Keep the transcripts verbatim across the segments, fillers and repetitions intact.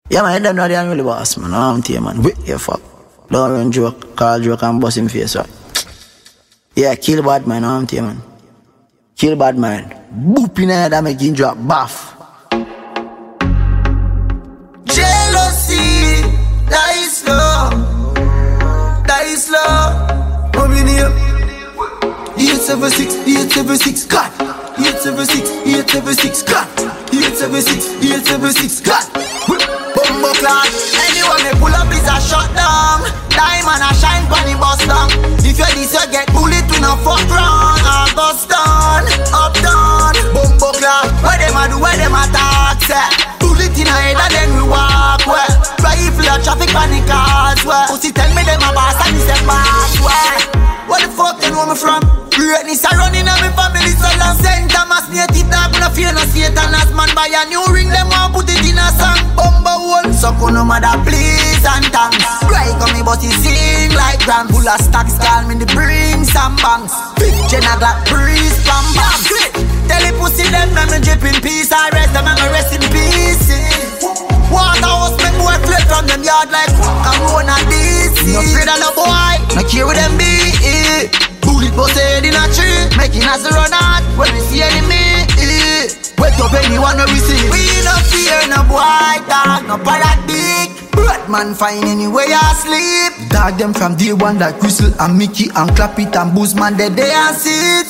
Yeah, man, them not the unruly boss, man. I don't tell you, man. Wait, you fuck. Don't run joke, call joke and bust him face, right? Yeah, kill bad man, I don't tell you, man. Kill bad man. Boop in the head and make him drop, baff. Jealousy, die slow. Die slow. What me name? eight seven six, eight seven six, God. eight seven six, eight seven six, God. eight seven six, eight seven six, God. Bumbo clock. Anyone me pull up is a shot down. Diamond a shine bunny bust down. If you this you get bullet to no fuck round. I bust down, up down. Bumbo clock. Where them a do, where them a talk, say. Bullet in a head and then we walk well. Rifle a traffic panic cars well. Pussy tell me them a boss and he say pass well. What the fuck you know me from? Greatness a running on me family so long. Saint Thomas native dog, we no fear no Satan. As man buy a new ring, them want put it in a song. Bumbo hole, suck on no mother please and thanks. Right on me but he sing like grand. Full of stacks, call me the bring some banks. Big Jenna Glock breeze, bam bam. Tell the pussy them, me me drip in peace. I rest them, me rest in peace. Waterhouse, make boy flip from them yard like I'm one of these. No afraid of no boy, no care with them be. Bullet bust head in a tree, making us run out when we see enemy. Wake up anyone when we see. We no fear no boy, dog, no paradigm. Batman find anywhere you sleep. Dog them from day one like Crystal and Mickey and Clap it and Boozman they day and sit.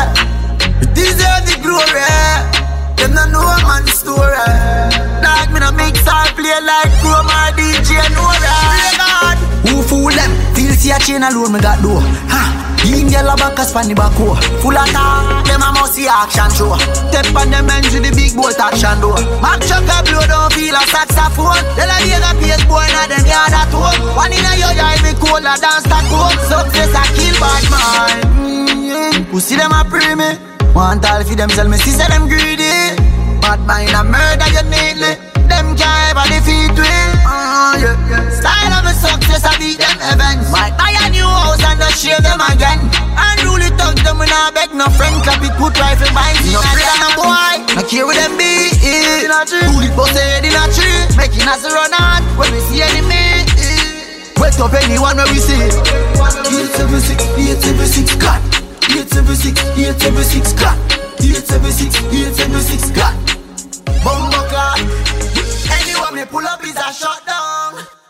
Deserve the glory. Them no know a man's story. Dog me no mix or play like Chrome or D J Nora. Who fool them? Feel see a chain alone me got do. Ha. Him yellow backers from the back row. Full of talk, them a must see action show. Step on them ends with the big bolt action door. Mac chuck a blow don't feel a saxophone. Tell a day the pace boy na them yard at home. One in a your eye me cold a dance that home. Success a kill bad man. Mm-hmm. Who see them a pray me? Want all for them sell me see say them greedy. Bad mind a murder you neatly. Them can't ever defeat we. Uh, yeah, yeah. Style of a success I beat them events. Might buy a new house and just share them again. Unruly talk them we not beg no friend. Clap it put rifle behind me. No afraid of no boy, no care with them be. Bullet bust head in a tree, making us run out when we see enemy. Wake up anyone when we see. eight seven six, eight seven six, God. eight seven six, eight seven six, God. eight seven six, eight seven six, God. Bumbo clock. Anyone me pull up is a shutdown.